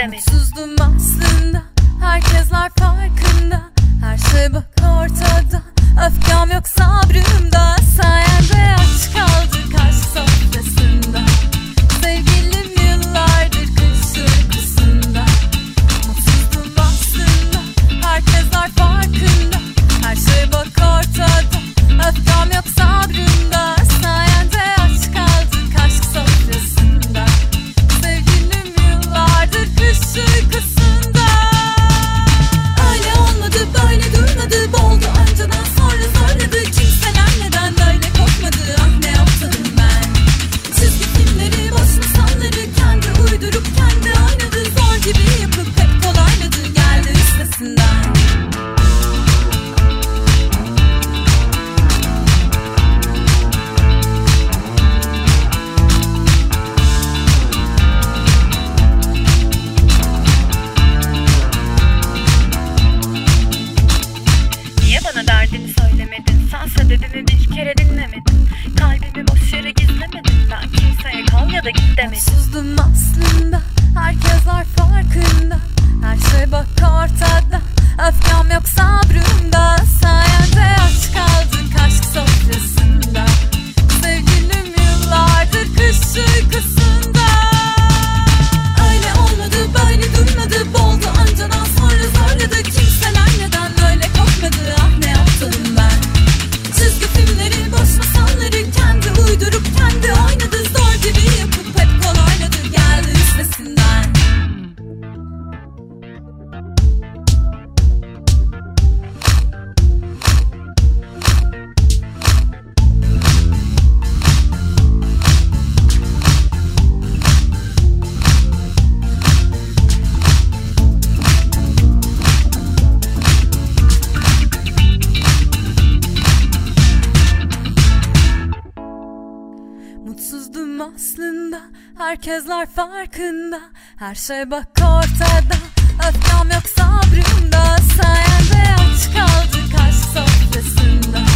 demedim. Mutsuzum aslında, herkesler farkında. Her şey bak ortada, öfkem yok sabrımda. Sayende aç kaldık aşk sofrasında. Sevgilim yıllardır kış uykusunda. Mutsuzum aslında, herkesler farkında. Her şey bak ortada, öfkem yok sabrımda. Sayende aç kaldık aşk sofrasında. Sevgilim yıllardır kış uykusunda. Öyle olmadı, böyle durmadı, boldu önceden sonra zorladı. Kimseler neden böyle korkmadı, ah ne yaptım ben. Çizgi filmleri, boş masalları kendi uydurup kendi oynadı. Zor gibi yapıp hep kolayladı, geldi üstesinden. Niye bana derdini söylemedin? Sen sebebimi bir kere dinlemedin. Kalbimi boş yere gizlemedin. Ben kimseye kal ya da git demedim. Mutsuzum aslında, herkesler farkında. Her şey bak ortada, öfkem yok sabrımda. Sayende aç kaldık aşk sofrasında. Sevgilim yıllardır kış uykusunda. Öyle olmadı, böyle durmadı, boldu önceden sonra zorladı. Kimseler neden böyle korkmadı, ah ne yaptım ben. Çizgi filmleri, boş masalları kendi uydurup kendi oynadı. Zor gibi yapıp hep kolayladı, geldi üstesinden. Mutsuzdum aslında, herkesler farkında. Her şey bak ortada, öfkem yok sabrımda. Sayende aç kaldık aşk sofrasında.